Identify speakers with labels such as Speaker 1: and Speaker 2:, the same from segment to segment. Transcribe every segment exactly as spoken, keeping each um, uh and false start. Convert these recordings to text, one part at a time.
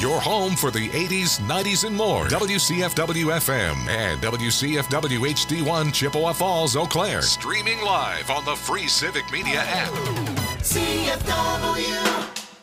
Speaker 1: your home for the eighties, nineties, and more. W C F W F M and W C F W H D one Chippewa Falls, Eau Claire. Streaming live on the free Civic Media app.
Speaker 2: C F W.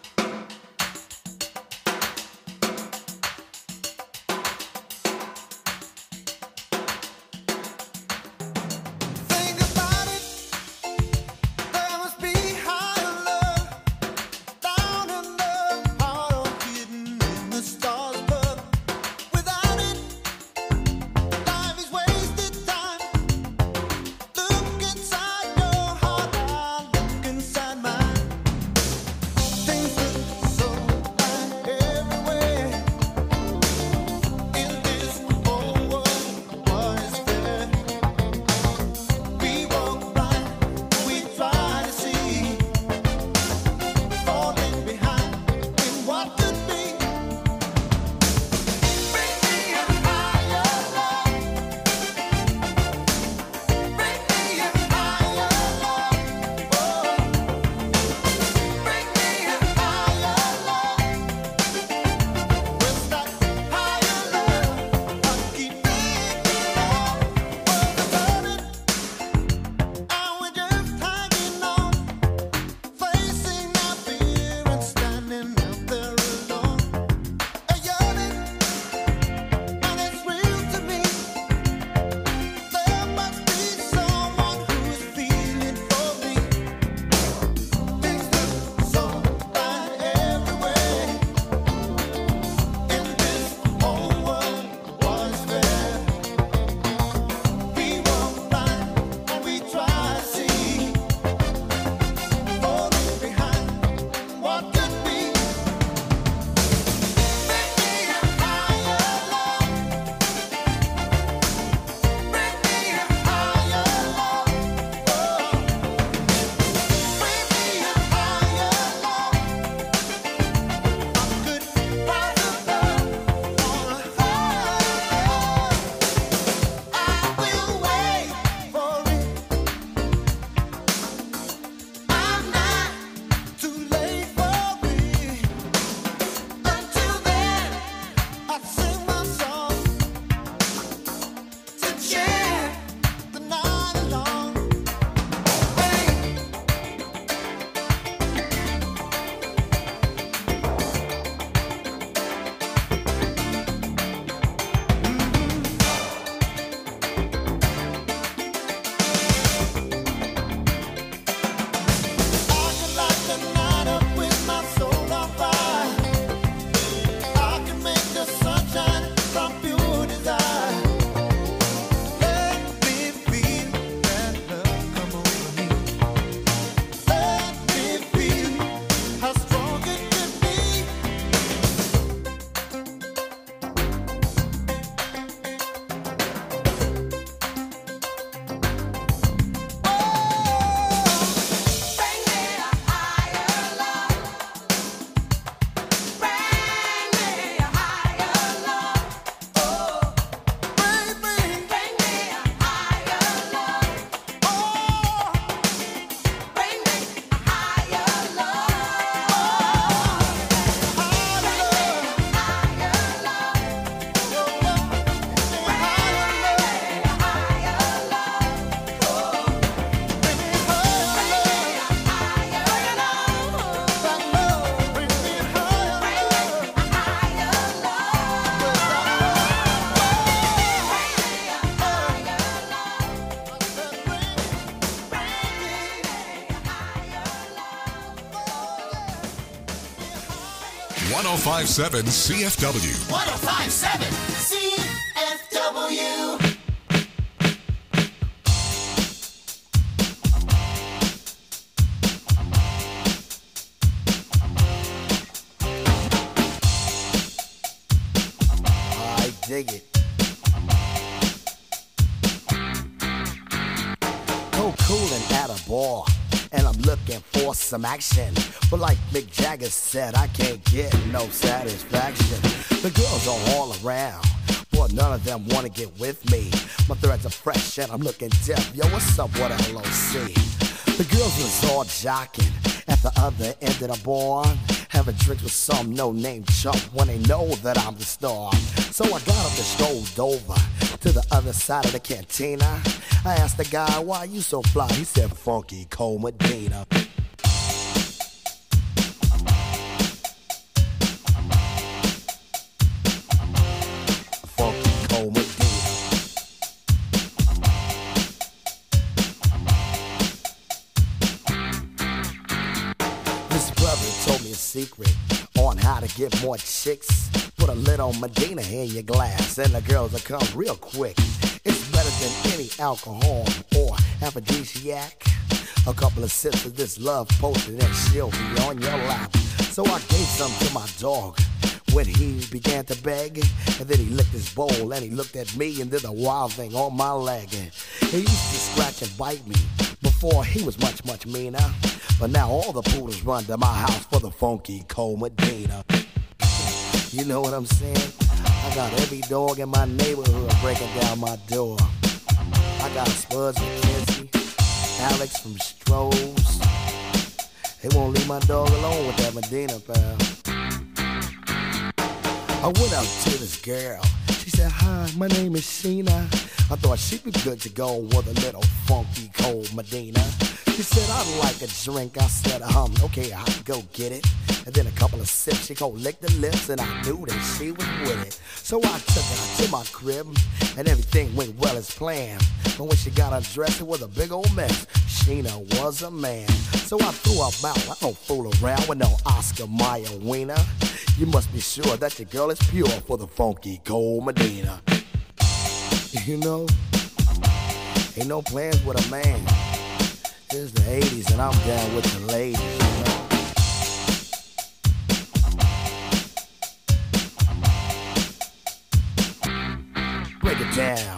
Speaker 1: one oh five point seven C F W.
Speaker 2: one oh five point seven C F W.
Speaker 3: Dig it. Go coolin' at a bar, and I'm looking for some action. But like Mick Jagger said, I can't get no satisfaction. The girls are all around, but none of them wanna get with me. My threads are fresh and I'm looking deaf. Yo, what's up, what L O C? The girls was all jocking at the other end of the bar, and having drinks with some no-name chump when they know that I'm the star. So I got up and strolled over to the other side of the cantina. I asked the guy, why you so fly? He said, Funky Cold Medina. Funky Cold Medina. This brother told me a secret on how to get more chicks. Put a little Medina in your glass and the girls will come real quick. It's better than any alcohol or aphrodisiac. A couple of sips of this love potion and she'll be on your lap. So I gave some to my dog when he began to beg. And then he licked his bowl and he looked at me and did a wild thing on my leg. He used to scratch and bite me before he was much, much meaner. But now all the poodles run to my house for the Funky Cold Medina. You know what I'm saying? I got every dog in my neighborhood breaking down my door. I got Spuds from Kinsey, Alex from Strohs. They won't leave my dog alone with that Medina, pal. I went up to this girl. She said, hi, my name is Sheena. I thought she'd be good to go with a little Funky Cold Medina. She said, I'd like a drink. I said, um, okay, I'll go get it. And then a couple of sips, she gon' lick the lips, and I knew that she was with it. So I took her to my crib, and everything went well as planned. But when she got undressed, it was a big old mess. Sheena was a man. So I threw her out. I don't fool around with no Oscar Mayer wiener. You must be sure that your girl is pure for the Funky Cold Medina. You know, ain't no plans with a man. It's the eighties and I'm down with the ladies, you know. Break it down.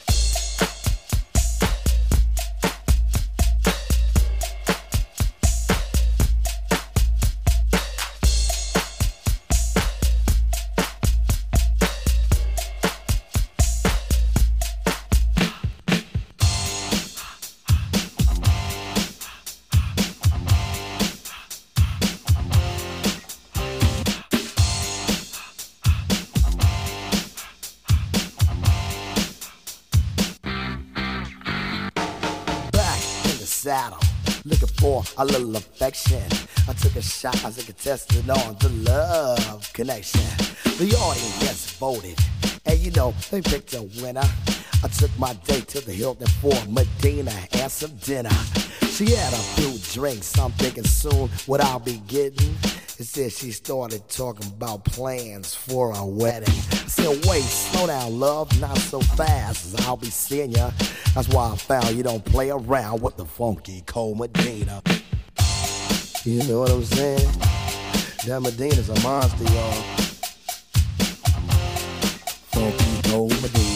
Speaker 3: Saddle, looking for a little affection. I took a shot as a contestant on the love connection. The audience voted, and you know, they picked a winner. I took my date to the Hilton for Medina and some dinner. She had a few drinks, I'm thinking soon what I'll be getting. Instead, she started talking about plans for a wedding. I said, wait, slow down, love, not so fast, as I'll be seeing ya. That's why I found you don't play around with the Funky Cold Medina. You know what I'm saying? That Medina's a monster, y'all. Funky Cold Medina.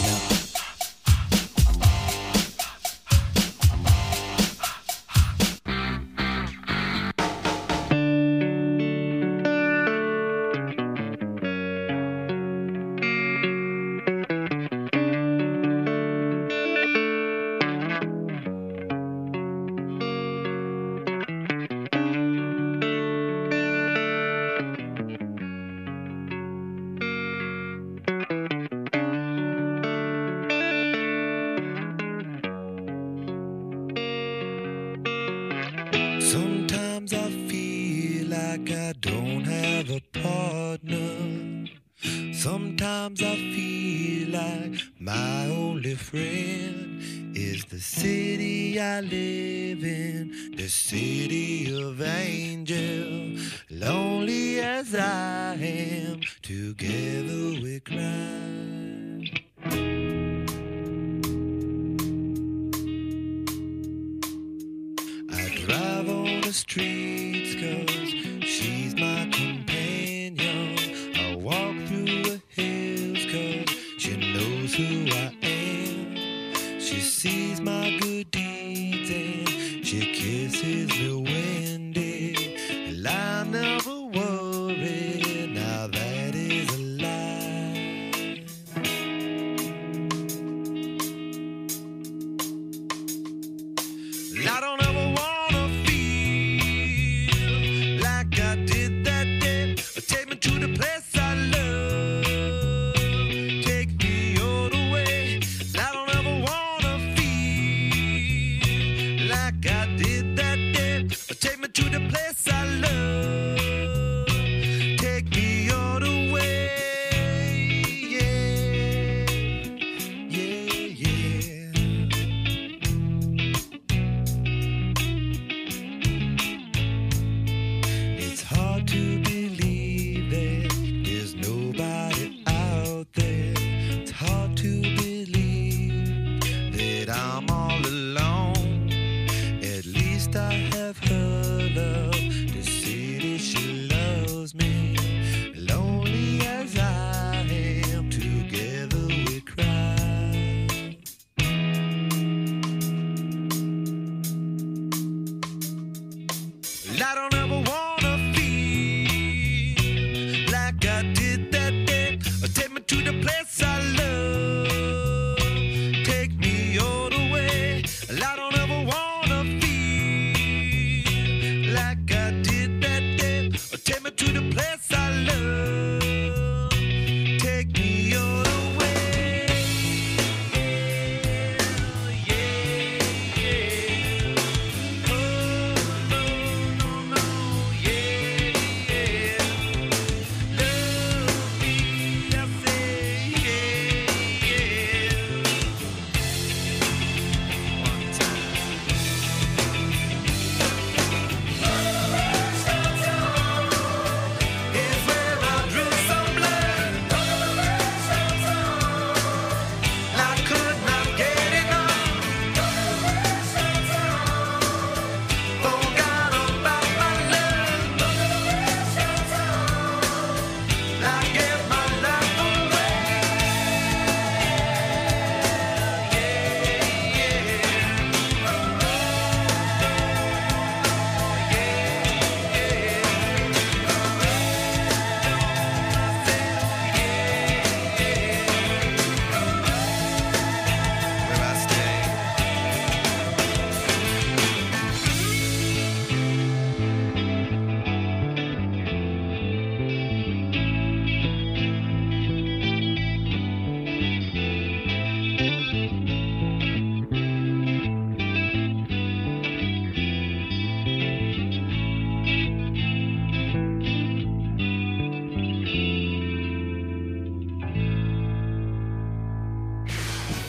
Speaker 4: Sometimes I feel like I don't have a partner. Sometimes I feel like my only friend is the city I live in, the city of angels. Lonely as I am, together we cry. Drive on the streets cause she's my companion. I walk through the hills cause she knows who I am. She sees my good deeds and she kisses me windy. And I never worry, now that is a lie. I don't ever want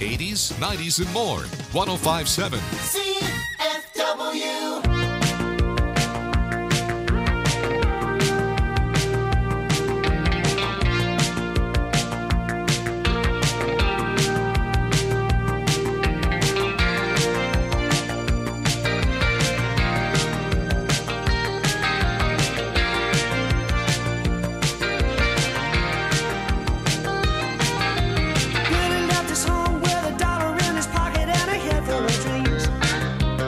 Speaker 1: eighties, nineties, and more. one oh five point seven
Speaker 2: C F W.
Speaker 5: Running out this home with a dollar in his pocket and a head full of dreams.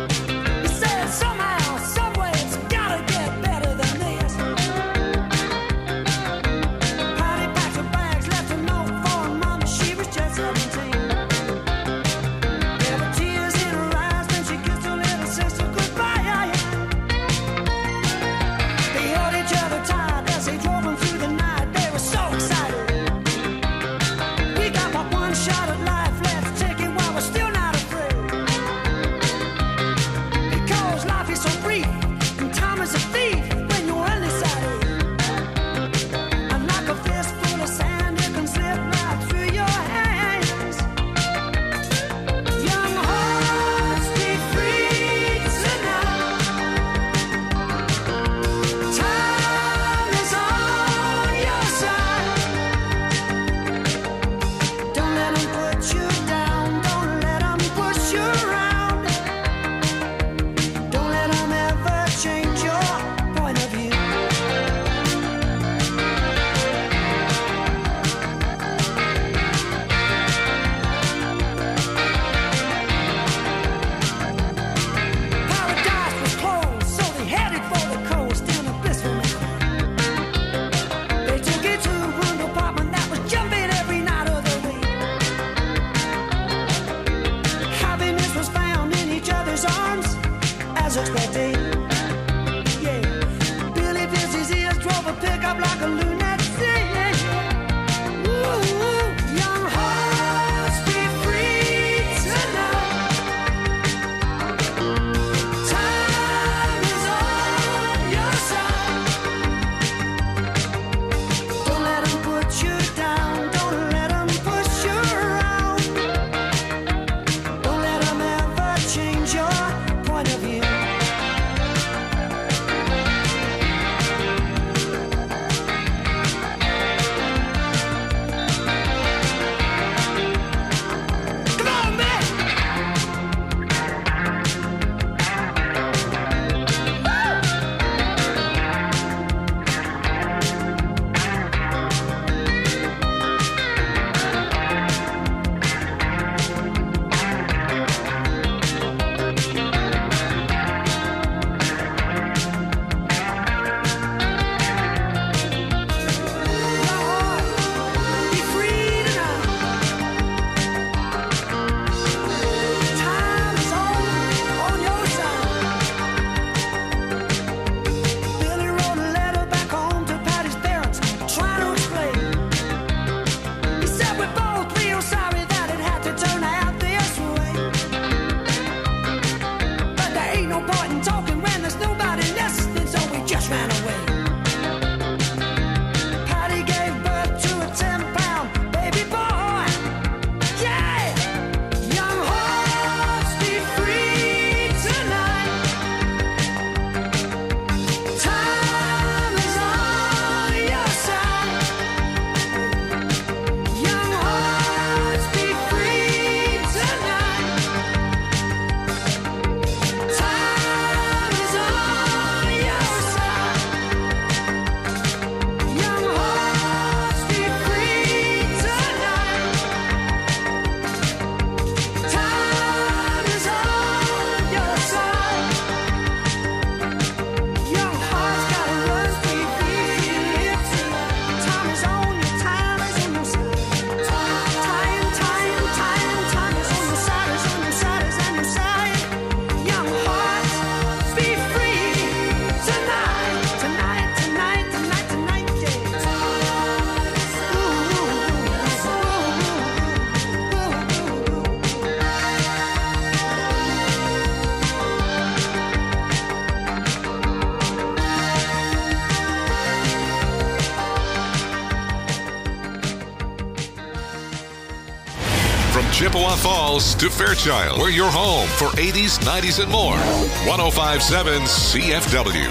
Speaker 1: Chippewa Falls to Fairchild. We're your home for eighties, nineties, and more. one oh five point seven C F W.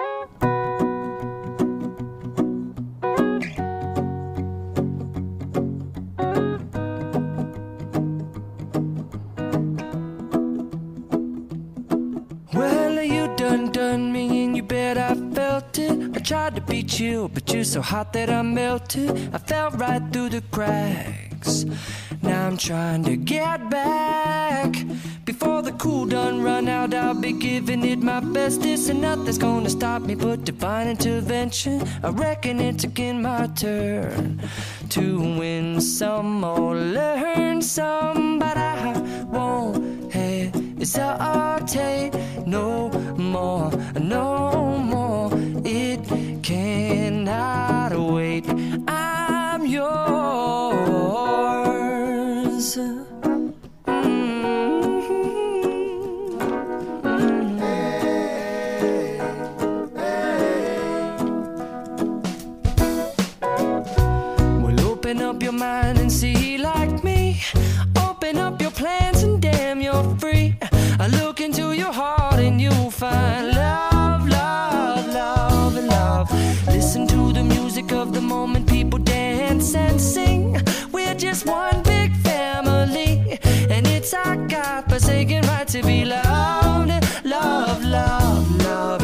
Speaker 5: Tried to be chill, but you're so hot that I melted. I fell right through the cracks. Now I'm trying to get back. Before the cool done run out, I'll be giving it my bestest, and nothing's gonna stop me but divine intervention. I reckon it's again my turn to win some or learn some, but I won't hesitate no more, no more. It cannot wait. I'm yours. Up your mind and see like me. Open up your plans and damn, you're free. I look into your heart and you'll find love, love, love, and love. Listen to the music of the moment, people dance and sing. We're just one big family, and it's our God-forsaken right to be loved, love, love, love,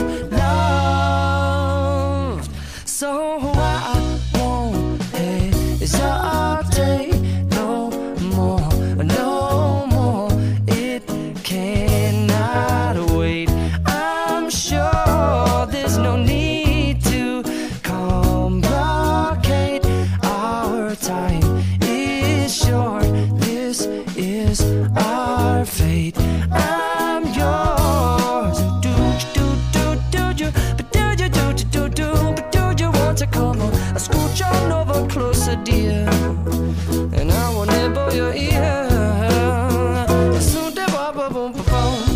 Speaker 5: loved. So I won't hesitate no more, no more. It cannot wait. I'm sure there's no need to complicate. Our time is short. This is our fate. I'm yours. Do do do do do, but do you do do do do, but do you want to come on? I scooch on over closer, dear, and I will nibble your ear. Soon they wop, wop, wop, wop.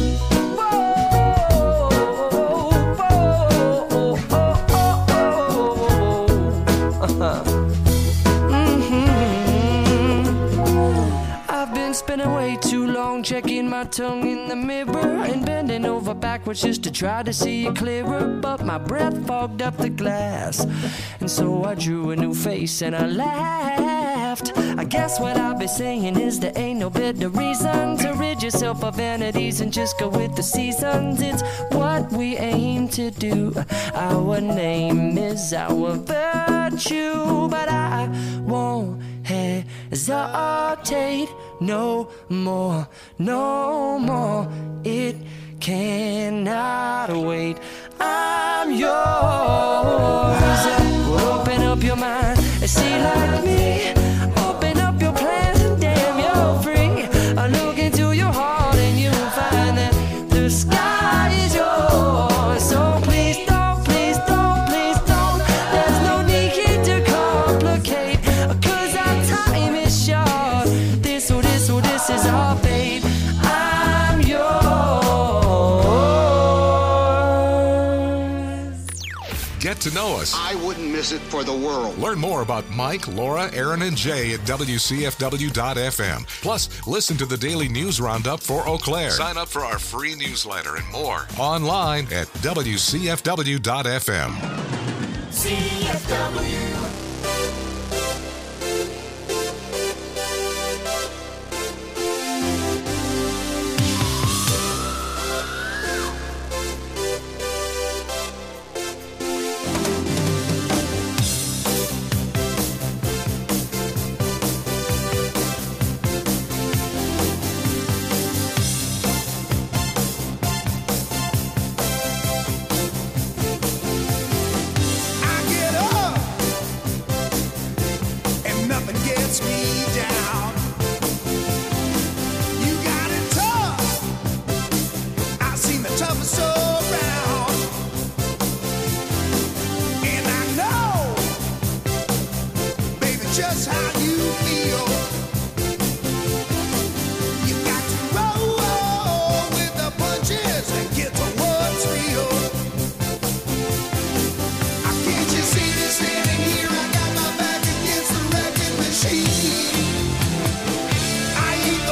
Speaker 5: I've been spending way too long checking my tongue in the mirror and bending over backwards just to try to see it clearer, but my breath fogged up the glass, and so I drew a new face and I laughed. I guess what I'll be saying is there ain't no better reason to rid yourself of vanities and just go with the seasons. It's what we aim to do. Our name is our virtue, but I won't hesitate no more, no more. It cannot wait. I'm yours. Well, open up your mind and see like me. Open up your plans and damn, you're free. I look into your heart and you'll find that the sky is yours. So please don't, please don't, please don't. There's no need to complicate, 'cause our time is short. This or this or this is our fate. I'm yours.
Speaker 1: Get to know us.
Speaker 6: I wouldn't miss it for the world.
Speaker 1: Learn more about Mike, Laura, Aaron, and Jay at W C F W dot F M. Plus, listen to the daily news roundup for Eau Claire. Sign up for our free newsletter and more online at W C F W dot F M.
Speaker 2: C F W.
Speaker 7: Just how you feel. You got to roll with the punches and get to what's real. I can't you see me standing here? I got my back against the wrecking machine. I ain't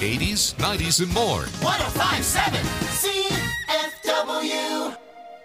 Speaker 1: eighties, nineties, and more.
Speaker 2: one oh five point seven C F W.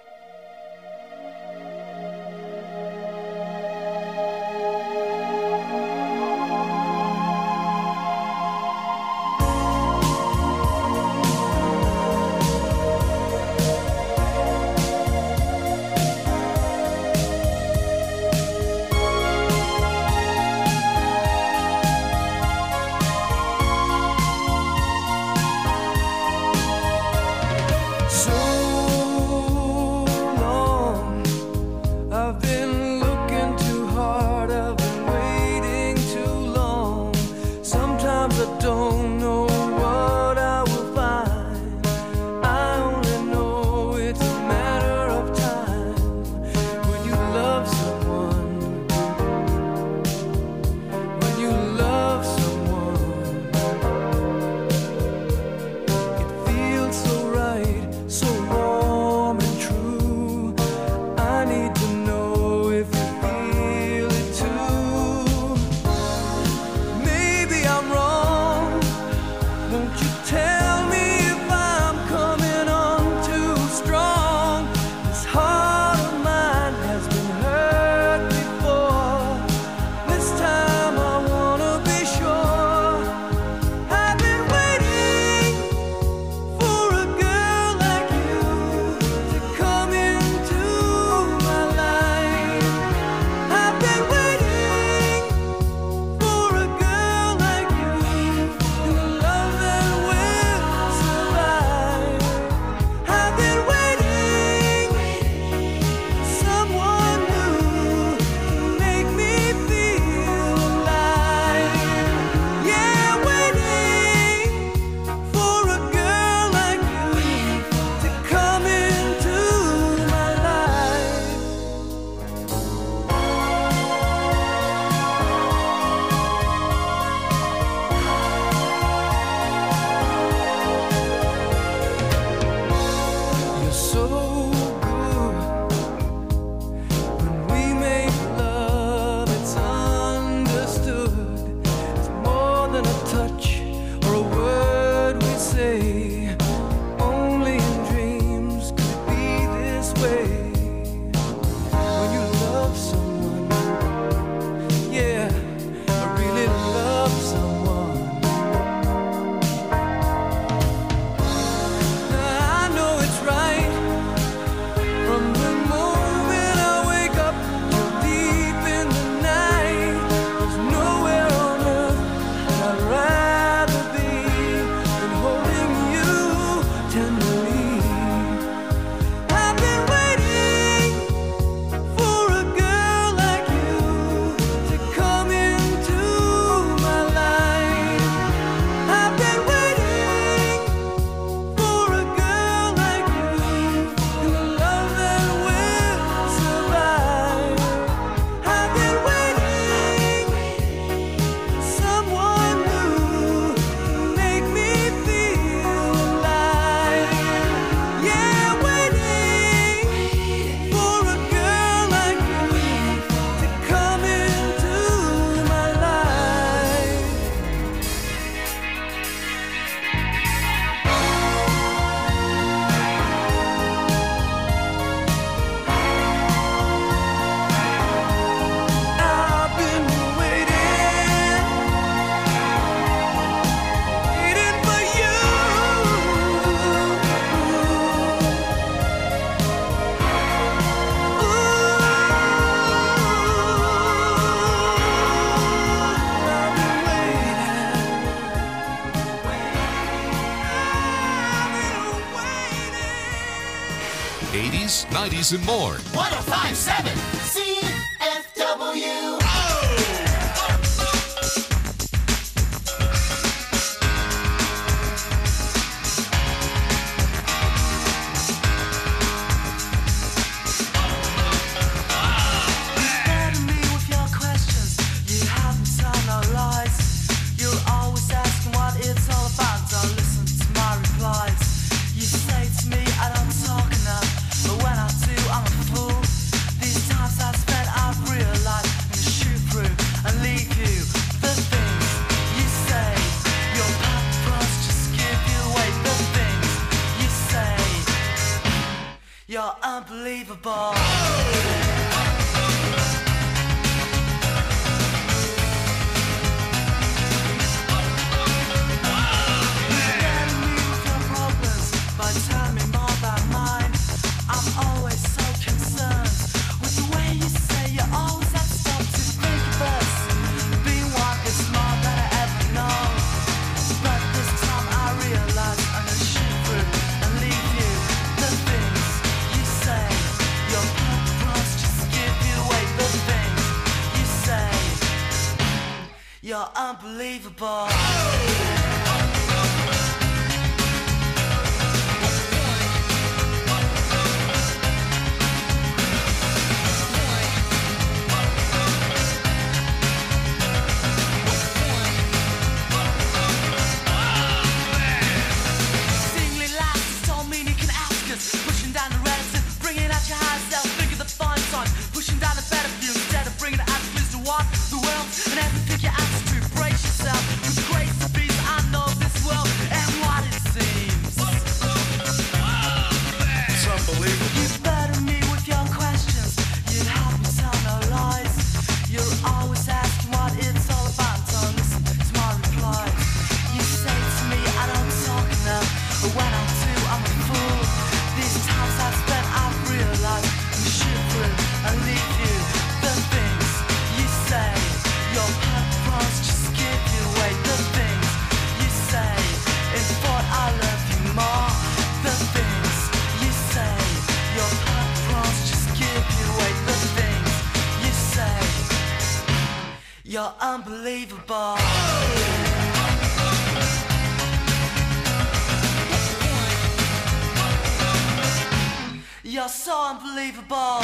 Speaker 1: eighties, nineties, and more.
Speaker 2: one oh five point seven C F W.
Speaker 8: These times You're unbelievable. Singly lights don't mean you can ask us. Pushing down the relative, bringing out your high self. Think of the fine sign, pushing down the better view instead of bringing it out to what the world and every pick your attitude. Brace yourself, with grace to be. I know this world and what it seems.
Speaker 7: It's unbelievable.
Speaker 8: You burden me with your questions. You help me tell no lies. You're always asking what it's all about. So listen to my replies. You say to me I don't talk enough, but when I do I'm a fool. These times I've spent I've realized I'm shivering and leave you. The things you say, your purpose just give you away. The things you say, in thought I love you more. The things you say, your purpose just give you away. The things you say, you're unbelievable. You're so unbelievable.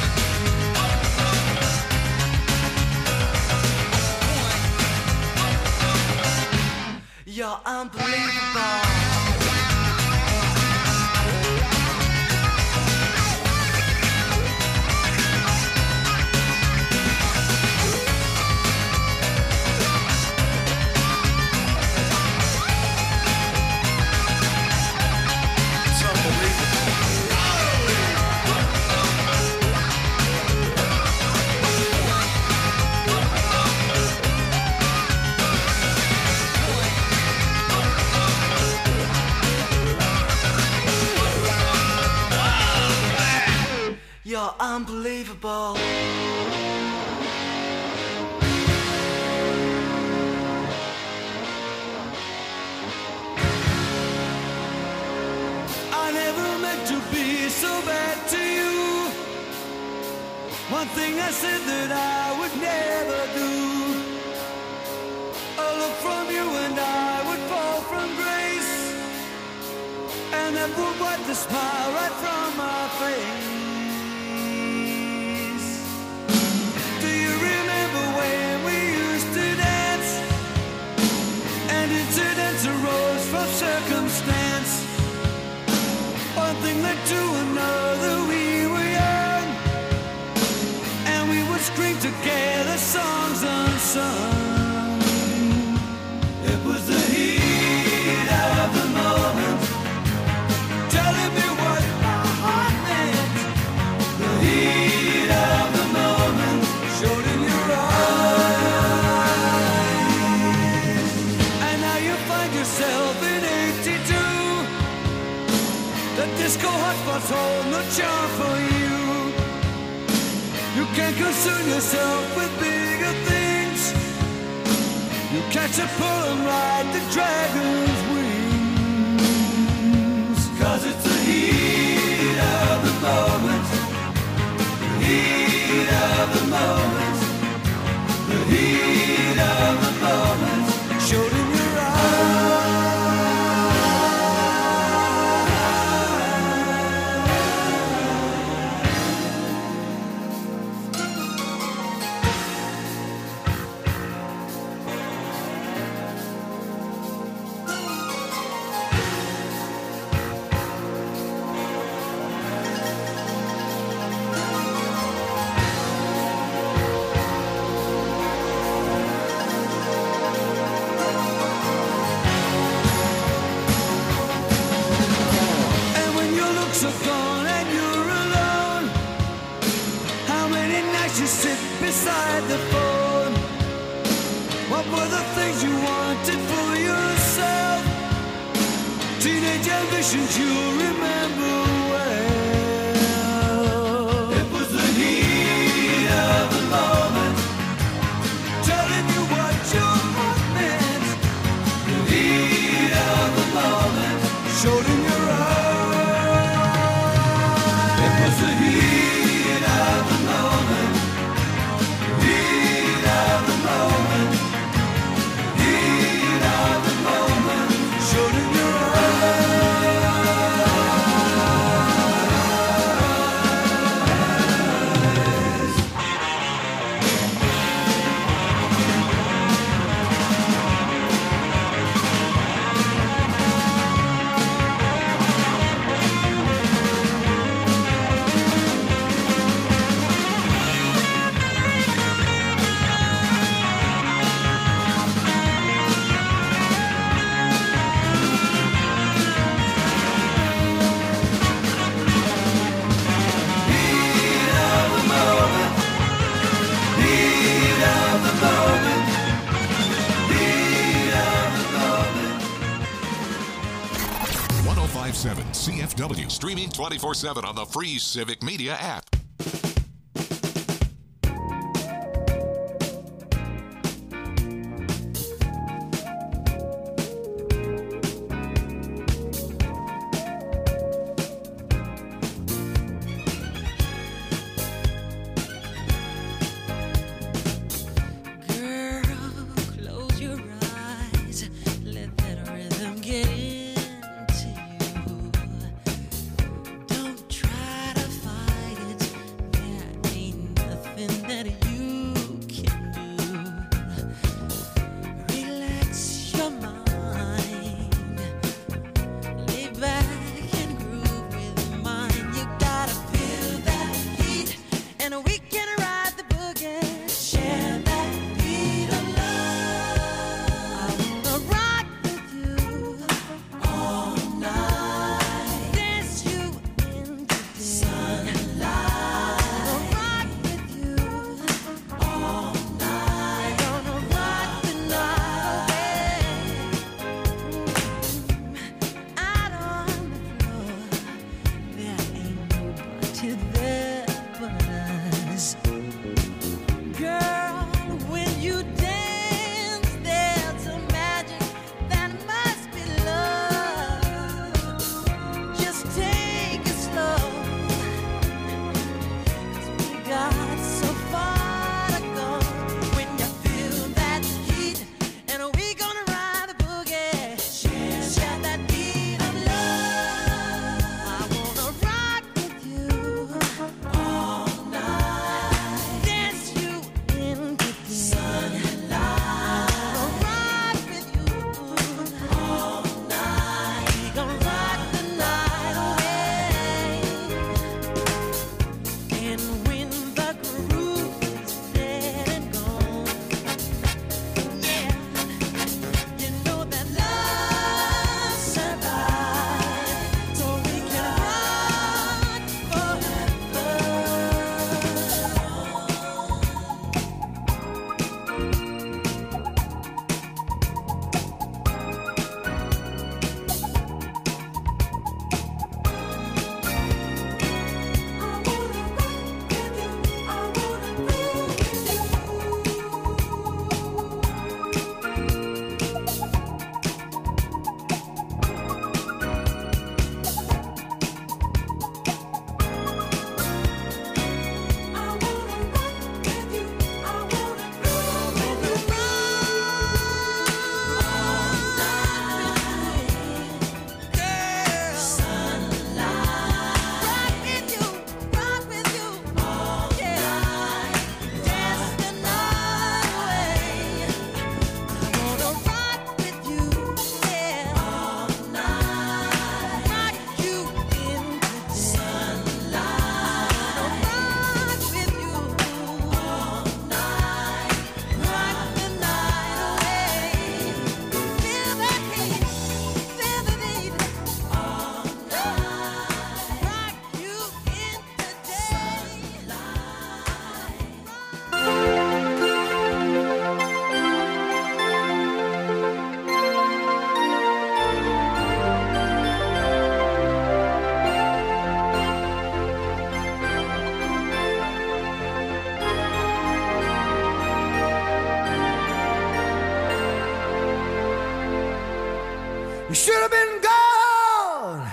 Speaker 8: You're unbelievable. You're unbelievable.
Speaker 7: I never meant to be so bad to you. One thing I said that I would never do. A look from you and I would fall from grace, and that would wipe the smile right from my face. Do you remember when we used to dance? And incidents arose from circumstance. One thing led to another, we were young, and we would scream together songs unsung. It was the heat of the moment, telling me what my heart meant. The heat of the moment showed in your eyes. And now you find yourself in eighty-two. The disco hotspots hold no charm for you. You can't concern yourself with bigger things. You catch a pull and ride the dragon's wings. Cause it's the heat of the moment. The heat of the moment. The heat of the moment showed in your eyes. Beside the phone, what were the things you wanted for yourself? Teenage ambitions you remember well. It was the heat of the moment, telling you what your heart meant. The heat of the moment showed in your eyes. It was the heat of the moment.
Speaker 1: C F W, streaming twenty-four seven on the free Civic Media app.
Speaker 9: You should have been gone,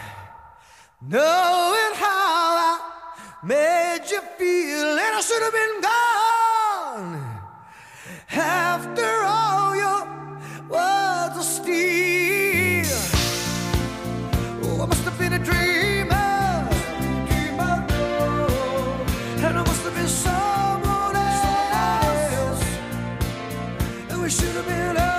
Speaker 9: knowing how I made you feel, and I should have been gone after all your words of steel. Oh, I must have been a dreamer, dreamer, and I must have been someone else, and we should have been over.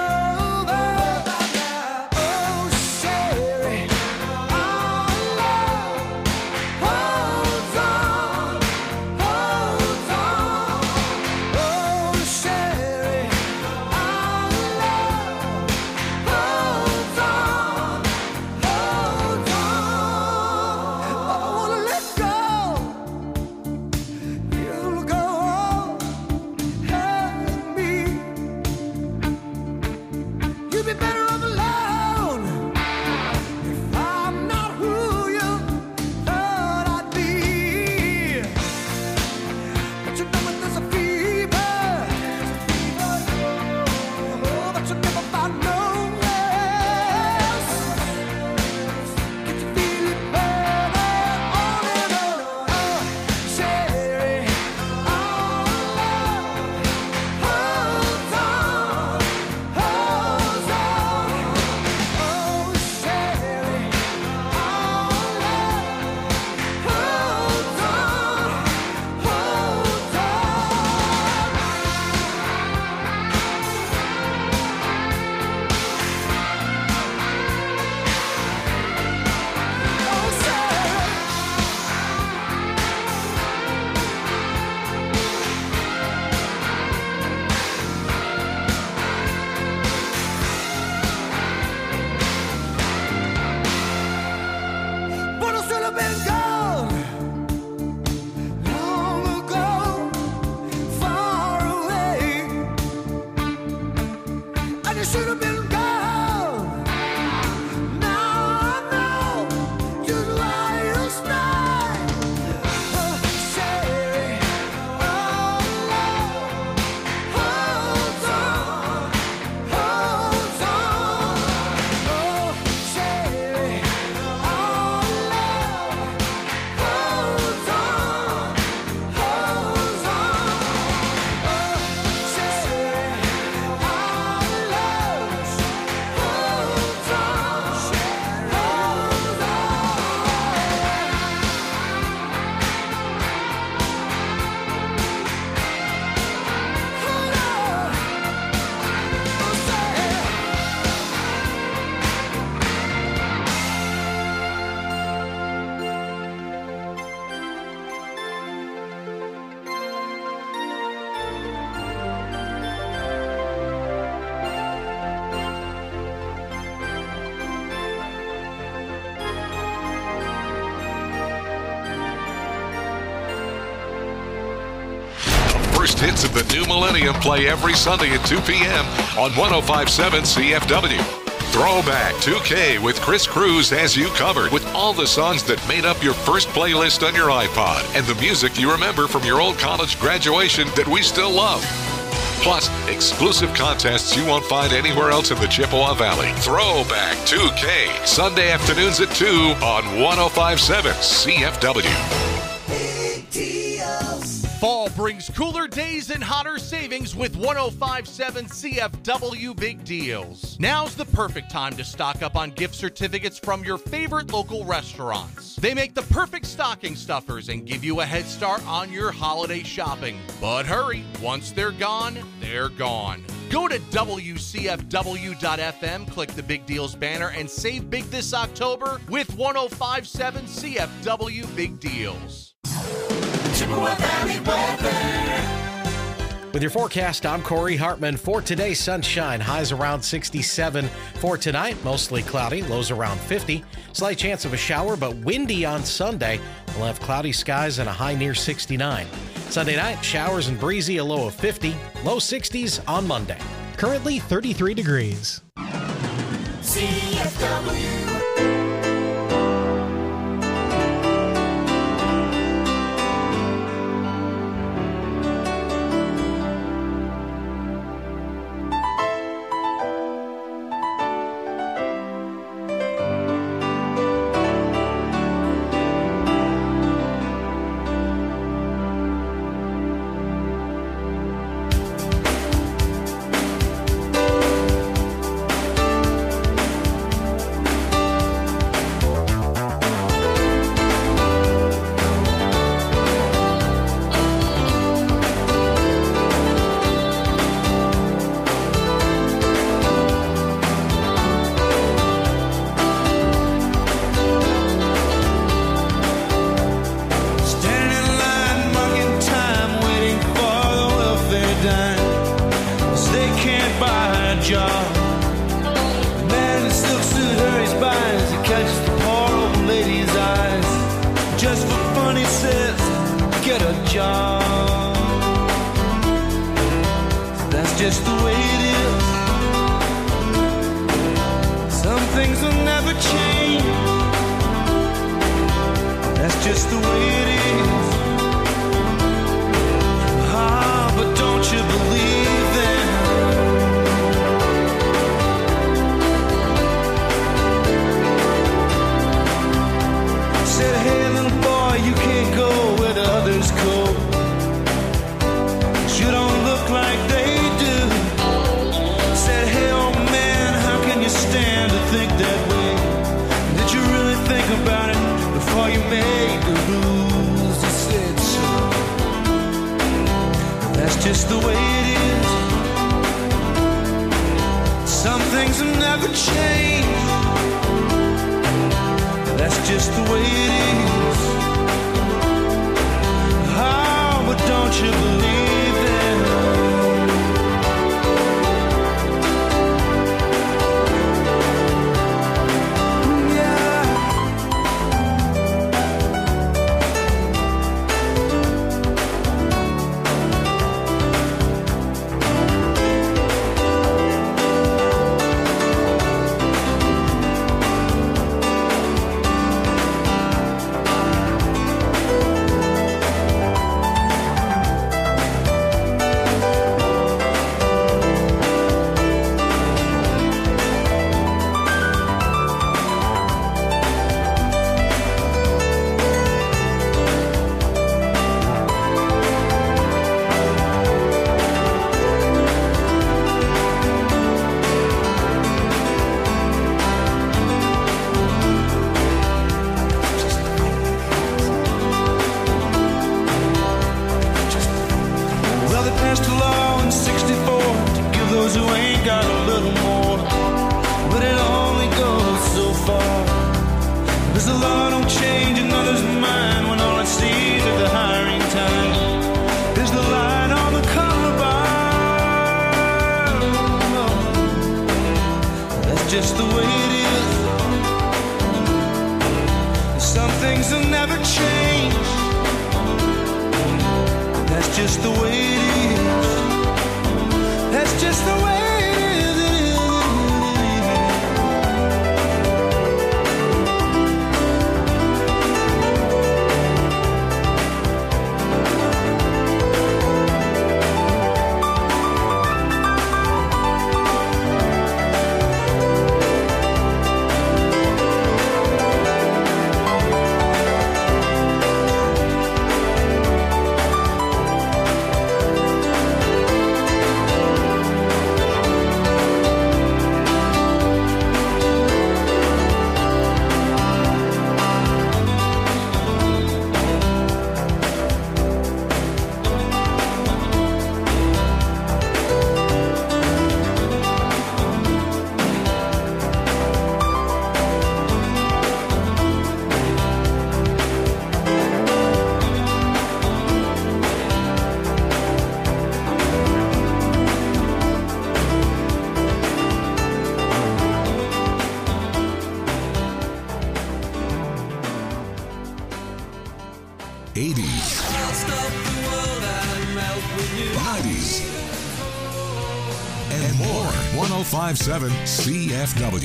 Speaker 9: Hold on, hold on.
Speaker 1: first hits of the new millennium play every Sunday at two p.m. on one oh five point seven C F W. Throwback two K with Chris Cruz has you covered with all the songs that made up your first playlist on your iPod and the music you remember from your old college graduation that we still love. Plus, exclusive contests you won't find anywhere else in the Chippewa Valley. Throwback two K, Sunday afternoons at two on one oh five point seven C F W.
Speaker 10: Fall brings cooler days and hotter savings with one oh five point seven C F W Big Deals. Now's the perfect time to stock up on gift certificates from your favorite local restaurants. They make the perfect stocking stuffers and give you a head start on your holiday shopping. But hurry, once they're gone, they're gone. Go to W C F W dot F M, click the Big Deals banner, and save big this October with one oh five point seven C F W Big Deals.
Speaker 2: Chippewa Valley weather.
Speaker 11: With your forecast, I'm Corey Hartman. For today, sunshine, highs around sixty-seven. For tonight, mostly cloudy, lows around fifty. Slight chance of a shower, but windy on Sunday. We'll have cloudy skies and a high near sixty-nine. Sunday night, showers and breezy, a low of fifty. Low sixties on Monday.
Speaker 12: Currently thirty-three degrees.
Speaker 2: C F W.
Speaker 7: just the way it is. That's just the way it is.
Speaker 1: ten fifty-seven C F W.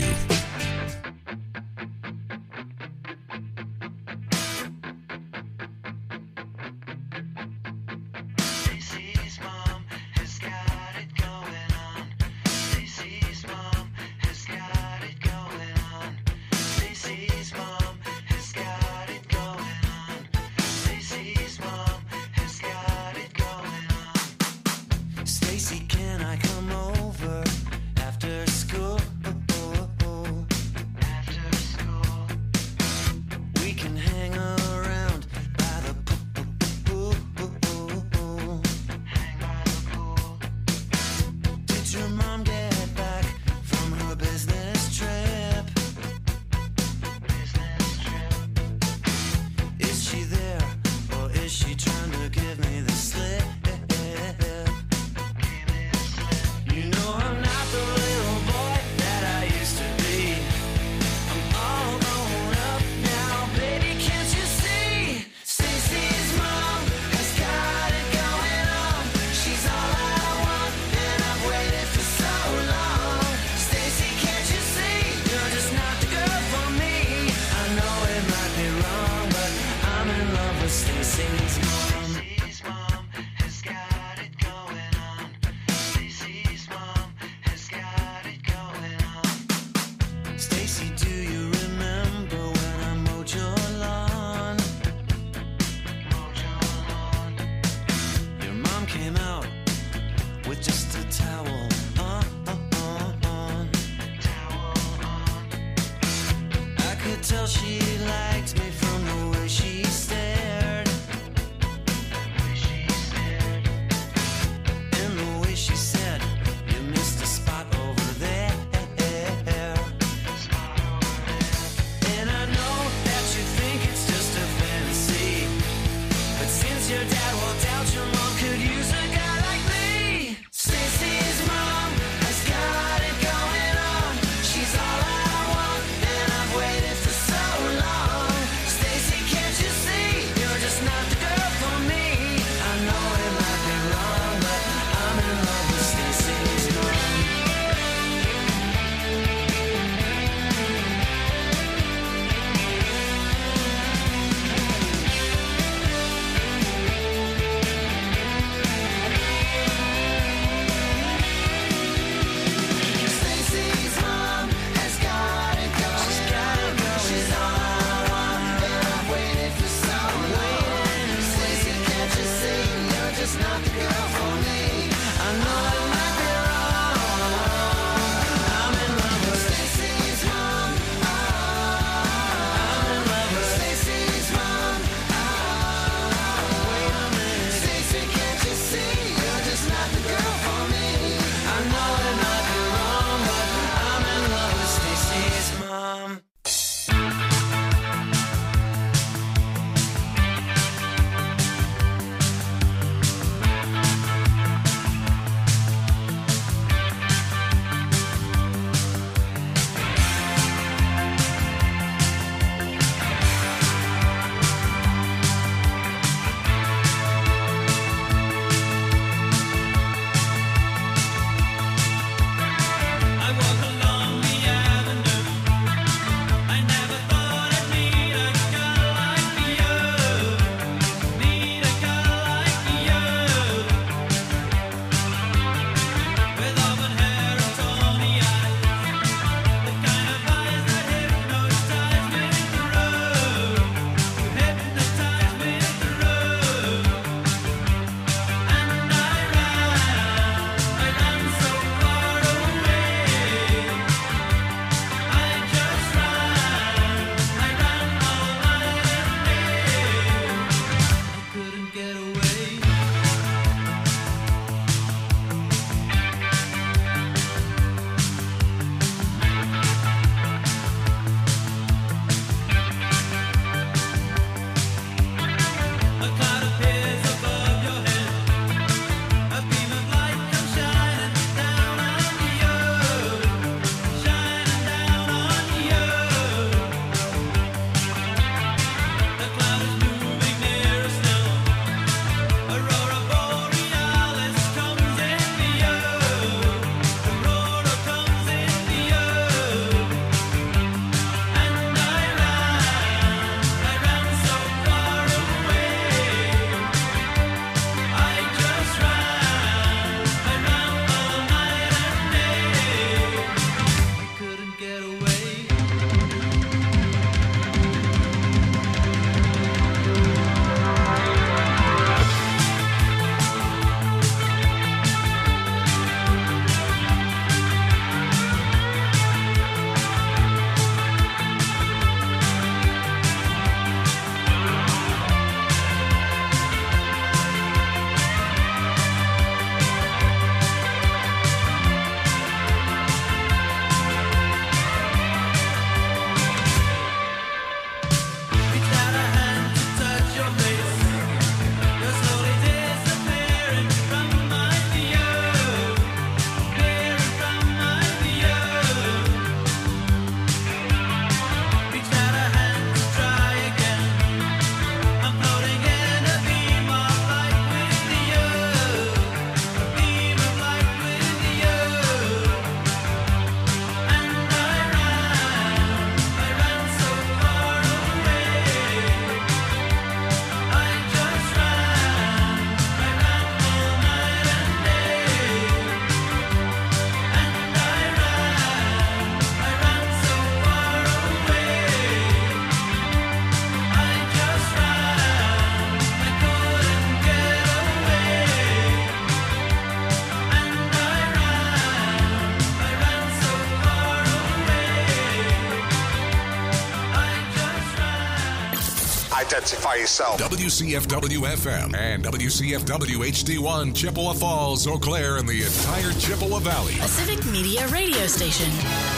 Speaker 6: identify yourself.
Speaker 1: W C F W F M and W C F W H D one, Chippewa Falls, Eau Claire, and the entire Chippewa Valley.
Speaker 13: A Civic Media radio station.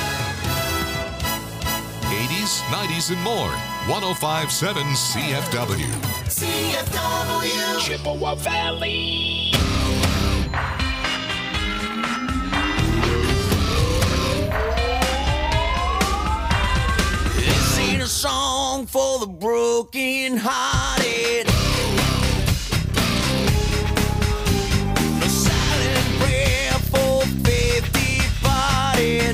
Speaker 1: eighties, nineties, and more. one oh five point seven C F W.
Speaker 2: C F W.
Speaker 14: Chippewa Valley.
Speaker 15: This ain't a song for the broken hearted. No silent prayer for faith departed.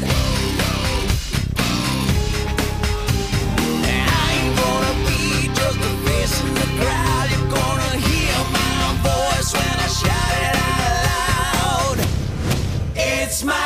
Speaker 15: I ain't gonna be just a face in the crowd. You're gonna hear my voice when I shout it out loud. It's my